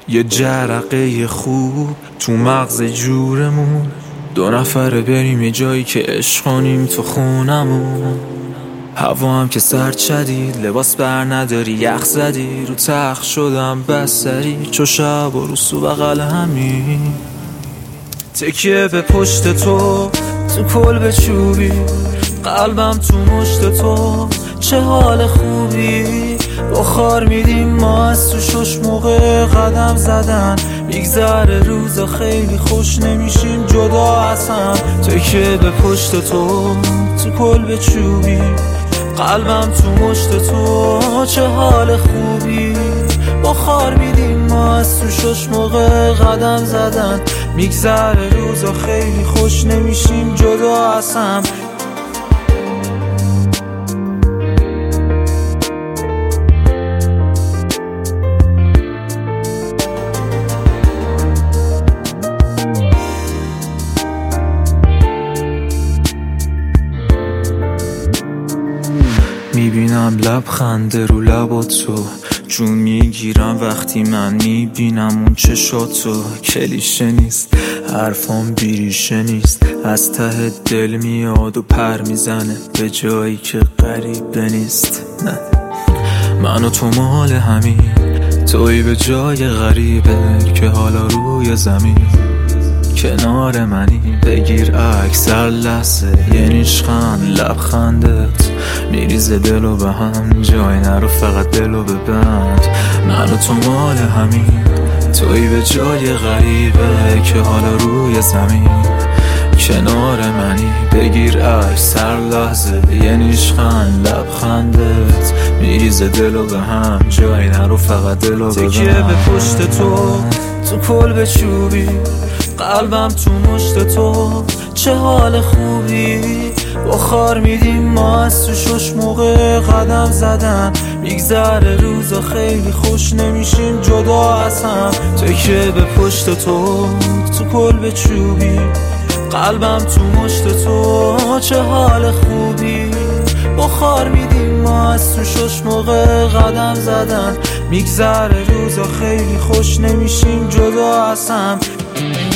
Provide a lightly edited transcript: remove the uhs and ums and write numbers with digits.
یه جرقه خوب تو مغز جورمون، 2 نفره بریم یه جایی که عشقانیم تو خونمون. هوا هم که سرد شدید، لباس بر نداری یخ زدی، رو تخت شدم بستری چو شب و روز تو بغل همین. تکیه به پشت تو کلبه چوبی، قلبم تو مشت تو، چه حال خوبی. بخار میدیم ما از تو شش موقع قدم زدن، میگذره روزا خیلی خوش نمیشیم جدا از هم. تکیه به پشت تو کلبه چوبی، قلبم تو مشت تو، چه حال خوبی. بخار میدیم ما از تو شش موقع قدم زدن، میگذره روزا خیلی خوش نمیشیم جدا از هم. میبینم لبخنده رو لباتو، جون میگیرم وقتی من میبینم اون چشاتو. کلیشه نیست حرفام بیریشه نیست، از ته دل میاد و پر میزنه به جایی که غریبه نیست. نه من و تو مال همین، توی به جای غریبه که حالا روی زمین کنار منی. بگیر عکس هر لحظه یه نیشخند لبخندت میریزه دلو به هم، جای نرو فقط دلو ببند. من و تو مال همین، توی به جای غریبه که حالا روی زمین کنار منی. بگیر عکس هر لحظه یه نیشخند لبخندت میریزه دلو به هم، جای نرو فقط دلو ببند. تکیه به پشت تو کلبه چوبی، قلبم تو مشت تو، چه حال خوبی. بخار میدیم ما از تو شش موقع قدم زدن، میگذره روزا خیلی خوش نمیشیم جدا از هم. تکیه به پشت تو کلبه چوبی، قلبم تو مشت تو، چه حال خوبی. بخار میدیم ما از تو شش موقع قدم زدن، میگذره روزا خیلی خوش نمیشیم جدا از هم.